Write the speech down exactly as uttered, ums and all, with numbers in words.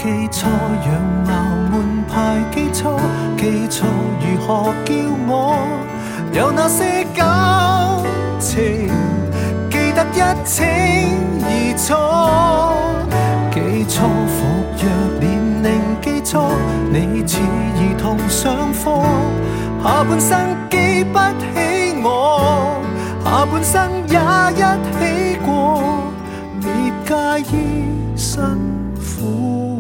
記錯，樣貌門牌記錯，記錯如何叫我有那些感情記得一清二楚，記錯服藥年齡記錯，你似兒童上課，下半生記不起我，下半生也一起過，別介意辛苦。